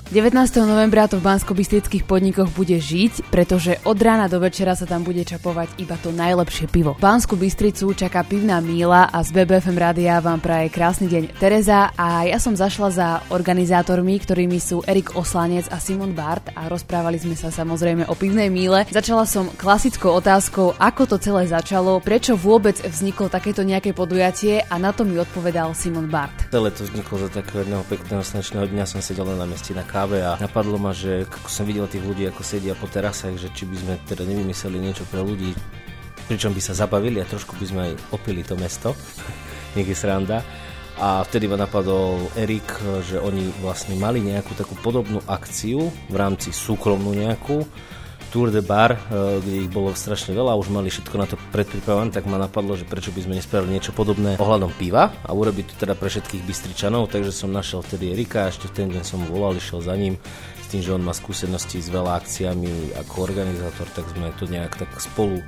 19. novembra to v banskobystrických podnikoch bude žiť, pretože od rána do večera sa tam bude čapovať iba to najlepšie pivo. Banskú Bystricu čaká pivná míla a z BBFM rádia vám praje krásny deň Tereza a ja som zašla za organizátormi, ktorými sú Erik Oslanec a Simon Bart a rozprávali sme sa samozrejme o pivnej míle. Začala som klasickou otázkou, ako to celé začalo, prečo vôbec vzniklo takéto nejaké podujatie a na to mi odpovedal Simon Bart. Celé to vzniklo za takého jedného pekného slnečného dňa, som sedel na meste na káve a napadlo ma, že ako som videl tých ľudí, ako sedia po terasách, že či by sme teda nevymysleli niečo pre ľudí, pričom by sa zabavili a trošku by sme aj opili to mesto. Nech je sranda. A vtedy ma napadol Erik, že oni vlastne mali nejakú takú podobnú akciu v rámci súkromnú nejakú Tour de Bar, kde ich bolo strašne veľa a už mali všetko na to predpripravené, tak ma napadlo, že prečo by sme nespravili niečo podobné ohľadom piva a urobiť to teda pre všetkých Bystričanov, takže som našiel vtedy Erika a ešte v ten deň som volal, išiel za ním s tým, že on má skúsenosti s veľa akciami ako organizátor, tak sme to nejak tak spolu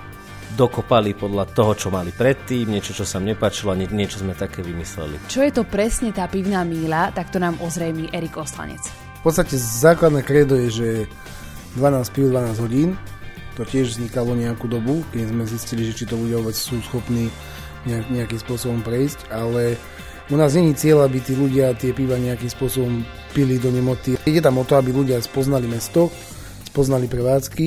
dokopali podľa toho, čo mali predtým, niečo, čo sa mne nepáčilo a niečo sme také vymysleli. Čo je to presne tá pivná míľa, tak to nám ozrejmí Erik Oslanec. V podstate základné kredo je, že 12 pív, 12 hodín. To tiež vznikalo nejakú dobu, keď sme zistili, že či to ľudia vôbec sú schopní nejakým spôsobom prejsť, ale u nás není cieľ, aby tí ľudia tie piva nejakým spôsobom pili do nemoty. Ide tam o to, aby ľudia spoznali mesto, spoznali prevádzky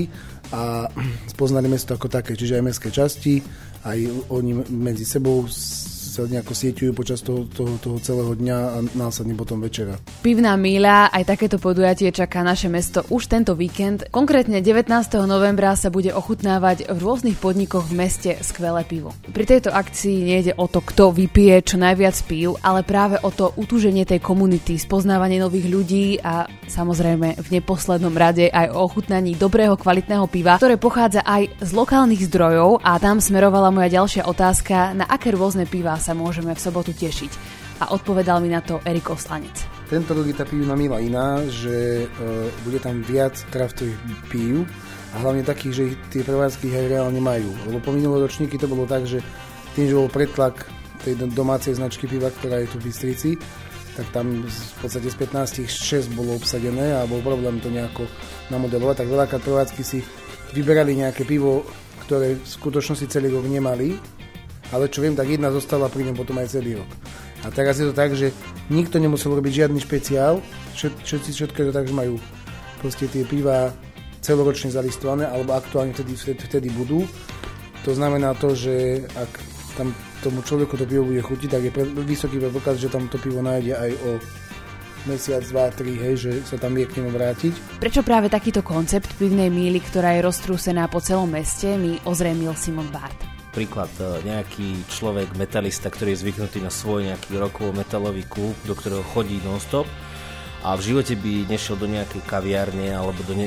a spoznali mesto ako také, čiže aj mestské časti, aj oni medzi sebou sa nejako sieťujú počas toho celého dňa a následne potom večera. Pivná míľa, aj takéto podujatie čaká naše mesto už tento víkend. Konkrétne 19. novembra sa bude ochutnávať v rôznych podnikoch v meste skvelé pivo. Pri tejto akcii nejde o to, kto vypije čo najviac pív, ale práve o to utúženie tej komunity, spoznávanie nových ľudí a samozrejme v neposlednom rade aj o ochutnaní dobrého kvalitného piva, ktoré pochádza aj z lokálnych zdrojov a tam smerovala moja ďalšia otázka, na aké rôzne pivá sa môžeme v sobotu tešiť. A odpovedal mi na to Erik Oslanec. Tento rok je tá pivná míľa iná, že bude tam viac kraftových pív a hlavne takých, že tie prevádzky aj reálne majú. Lebo po minulé ročníky to bolo tak, že tým, že bol pretlak tej domácej značky piva, ktorá je tu v Bystrici, tak tam v podstate z 15 6 bolo obsadené a bol problém to nejako namodelovať. Tak veľakrát prevádzky si vyberali nejaké pivo, ktoré v skutočnosti celý rok nemali, ale čo viem, tak jedna zostala pri ňom potom aj celý rok. A teraz je to tak, že nikto nemusel robiť žiadny špeciál, všetko je to tak, že majú proste tie pivá celoročne zalistované, alebo aktuálne vtedy budú. To znamená to, že ak tam tomu človeku to pivo bude chutiť, tak je vysoký predpoklad, že tam to pivo nájde aj o mesiac, 2, 3, hej, že sa tam vie k nemu vrátiť. Prečo práve takýto koncept pivnej míly, ktorá je roztrúsená po celom meste, mi ozrejmil Simon Bart. Príklad, nejaký človek, metalista, ktorý je zvyknutý na svoj nejaký rokovo metalový klub, do ktorého chodí non-stop a v živote by nešiel do nejakej kaviárne alebo do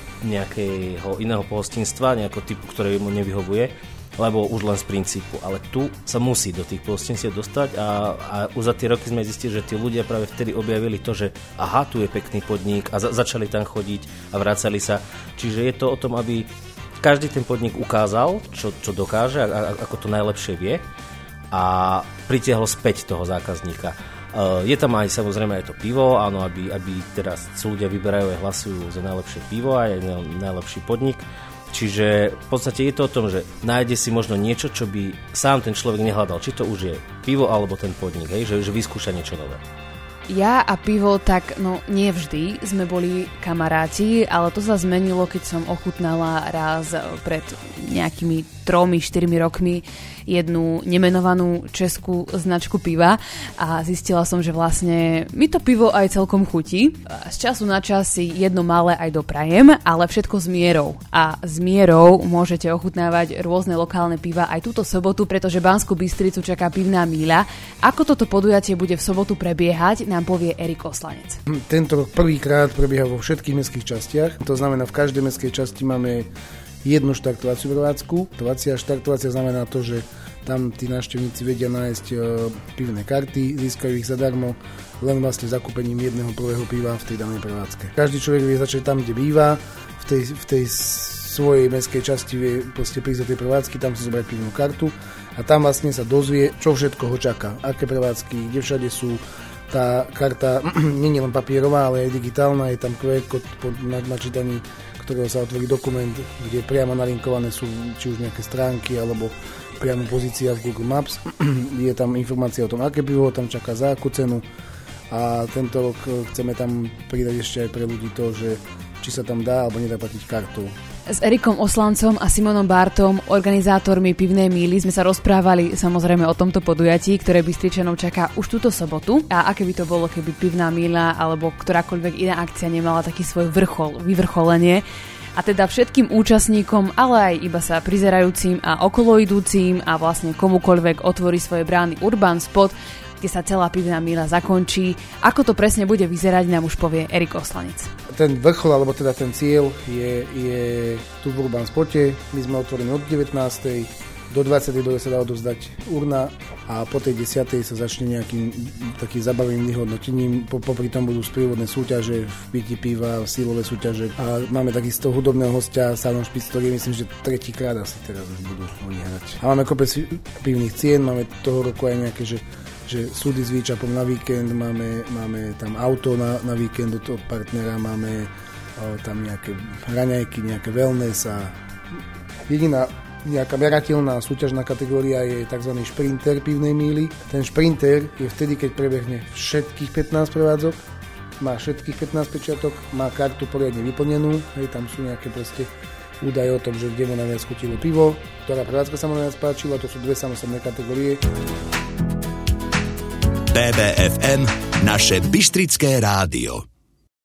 nejakého iného pohostinstva, nejakého typu, ktoré mu nevyhovuje, lebo už len z princípu. Ale tu sa musí do tých pohostinstiev dostať a už za tie roky sme zistili, že tí ľudia práve vtedy objavili to, že aha, tu je pekný podnik a začali tam chodiť a vracali sa. Čiže je to o tom, aby každý ten podnik ukázal, čo dokáže a ako to najlepšie vie a pritiahol späť toho zákazníka. Je tam aj samozrejme aj to pivo, áno, aby teraz ľudia vyberajú a hlasujú za najlepšie pivo a aj najlepší podnik. Čiže v podstate je to o tom, že nájde si možno niečo, čo by sám ten človek nehľadal. Či to už je pivo alebo ten podnik, hej? Že vyskúša niečo nové. Ja a pivo, tak nie vždy sme boli kamaráti, ale to sa zmenilo, keď som ochutnala raz pred nejakými 3-4 rokmi jednu nemenovanú českú značku piva a zistila som, že vlastne mi to pivo aj celkom chutí. Z času na čas si jedno malé aj doprajem, ale všetko s mierou. A s mierou môžete ochutnávať rôzne lokálne piva aj túto sobotu, pretože Banskú Bystricu čaká pivná míľa. Ako toto podujatie bude v sobotu prebiehať, nám povie Erik Oslanec. Tento rok prvýkrát prebieha vo všetkých mestských častiach. To znamená, v každej mestskej časti máme jednu štartovaciu prevádzku. Štartovacia znamená to, že tam tí návštevníci vedia nájsť pivné karty, získajú ich zadarmo len vlastne zakúpením jedného prvého piva v tej danej prevádzke. Každý človek vie začať tam, kde býva, v tej svojej mestskej časti vie proste prísť do tej prevádzky, tam si zobrať pivnú kartu a tam vlastne sa dozvie, čo všetko ho čaká, aké prevádzky, kde všade sú, tá karta nie je len papierová, ale aj digitálna, je tam QR kód na čítaní, ktorého sa otvorí dokument, kde priamo nalinkované sú či už nejaké stránky, alebo priamo pozícia v Google Maps. Je tam informácia o tom, aké pivo tam čaká, za akú cenu. A tento rok chceme tam pridať ešte aj pre ľudí to, že či sa tam dá alebo nedá platiť kartou. S Erikom Oslancom a Simonom Bartom, organizátormi Pivnej míly, sme sa rozprávali samozrejme o tomto podujatí, ktoré Bystričanov čaká už túto sobotu. A aké by to bolo, keby Pivná míla alebo ktorákoľvek iná akcia nemala taký svoj vyvrcholenie. A teda všetkým účastníkom, ale aj iba sa prizerajúcim a okoloidúcim a vlastne komukoľvek otvorí svoje brány Urban Spot, kde sa celá Pivná míla zakončí. Ako to presne bude vyzerať, nám už povie Erik Oslanec. Ten vrchol, alebo teda ten cieľ je tu v Urban Spote. My sme otvorení od 19. do 20. sa dá odovzdať urna a po tej 10. sa začne nejakým takým zabavným vyhodnotením. Popri tom budú sprievodné súťaže v pití piva, sílové súťaže a máme takisto hudobného hostia Sánom Špic, ktorý myslím, že tretíkrát asi teraz už budú oni hrať. A máme kopec pivných cien, máme toho roku aj nejaké, že súdy s výčapom na víkend, máme tam auto na víkend od partnera, máme tam nejaké raňajky, nejaké wellness a jediná nejaká merateľná súťažná kategória je tzv. Šprinter Pivnej míly. Ten šprinter je vtedy, keď prebehne všetkých 15 prevádzok, má všetkých 15 pečiatok, má kartu poriadne vyplnenú, tam sú nejaké proste údaje o tom, že kde mu najviac chutilo pivo, ktorá prevádzka sa mu najviac páčila, to sú dve samostatné kategórie. BBFM, naše bystrické rádio.